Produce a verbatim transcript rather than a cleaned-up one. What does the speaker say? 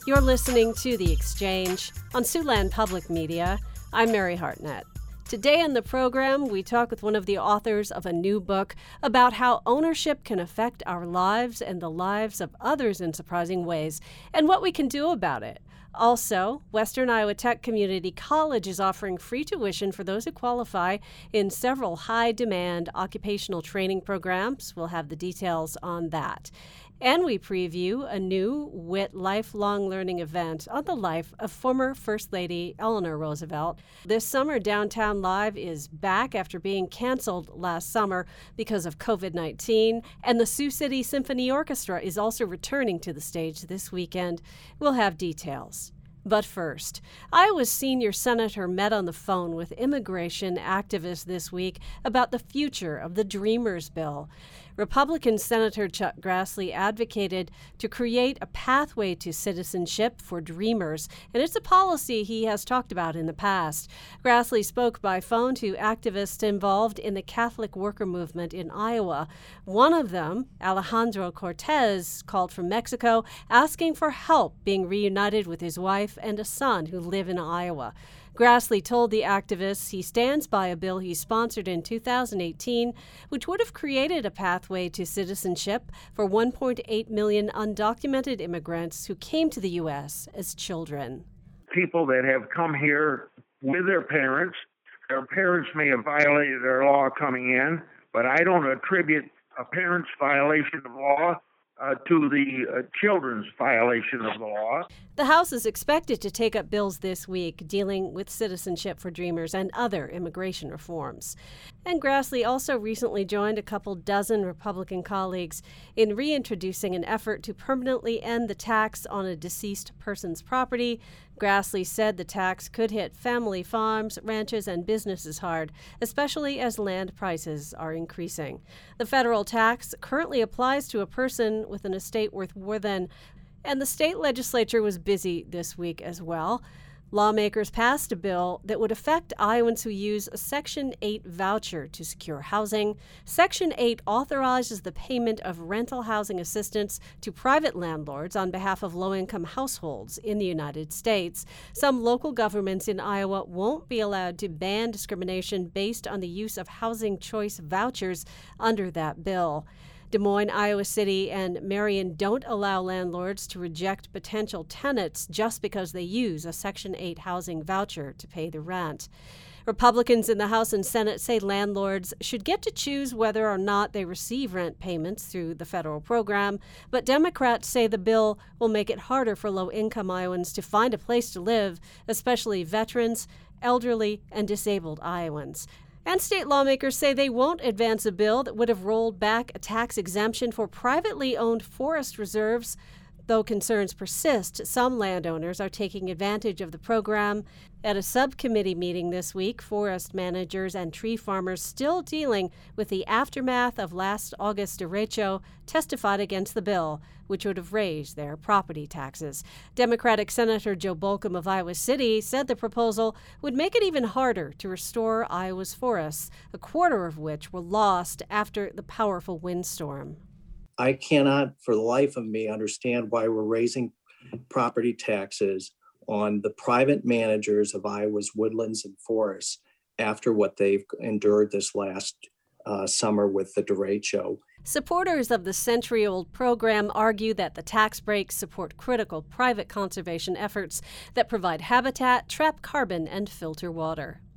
You're listening to The Exchange on Siouxland Public Media. I'm Mary Hartnett. Today on the program, we talk with one of the authors of a new book about how ownership can affect our lives and the lives of others in surprising ways, and what we can do about it. Also, Western Iowa Tech Community College is offering free tuition for those who qualify in several high-demand occupational training programs. We'll have the details on that. And we preview a new W I T lifelong learning event on the life of former First Lady Eleanor Roosevelt. This summer, Downtown Live is back after being canceled last summer because of covid nineteen, and the Sioux City Symphony Orchestra is also returning to the stage this weekend. We'll have details. But first, Iowa's senior senator met on the phone with immigration activists this week about the future of the Dreamers bill. Republican Senator Chuck Grassley advocated to create a pathway to citizenship for Dreamers, and it's a policy he has talked about in the past. Grassley spoke by phone to activists involved in the Catholic worker movement in Iowa. One of them, Alejandro Cortez, called from Mexico, asking for help being reunited with his wife and a son who live in Iowa. Grassley told the activists he stands by a bill he sponsored in two thousand eighteen, which would have created a pathway to citizenship for one point eight million undocumented immigrants who came to the U S as children. People that have come here with their parents, their parents may have violated their law coming in, but I don't attribute a parent's violation of law Uh, to the uh, children's violation of the law. The House is expected to take up bills this week dealing with citizenship for Dreamers and other immigration reforms. And Grassley also recently joined a couple dozen Republican colleagues in reintroducing an effort to permanently end the tax on a deceased person's property. Grassley said the tax could hit family farms, ranches, and businesses hard, especially as land prices are increasing. The federal tax currently applies to a person with an estate worth more than, and the state legislature was busy this week as well. Lawmakers passed a bill that would affect Iowans who use a Section eight voucher to secure housing. Section eight authorizes the payment of rental housing assistance to private landlords on behalf of low-income households in the United States. Some local governments in Iowa won't be allowed to ban discrimination based on the use of housing choice vouchers under that bill. Des Moines, Iowa City, and Marion don't allow landlords to reject potential tenants just because they use a Section eight housing voucher to pay the rent. Republicans in the House and Senate say landlords should get to choose whether or not they receive rent payments through the federal program, but Democrats say the bill will make it harder for low-income Iowans to find a place to live, especially veterans, elderly, and disabled Iowans. And state lawmakers say they won't advance a bill that would have rolled back a tax exemption for privately owned forest reserves. Though concerns persist, some landowners are taking advantage of the program. At a subcommittee meeting this week, forest managers and tree farmers still dealing with the aftermath of last August's derecho testified against the bill, which would have raised their property taxes. Democratic Senator Joe Bolcom of Iowa City said the proposal would make it even harder to restore Iowa's forests, a quarter of which were lost after the powerful windstorm. I cannot for the life of me understand why we're raising property taxes on the private managers of Iowa's woodlands and forests after what they've endured this last uh, summer with the derecho. Supporters of the century-old program argue that the tax breaks support critical private conservation efforts that provide habitat, trap carbon, and filter water.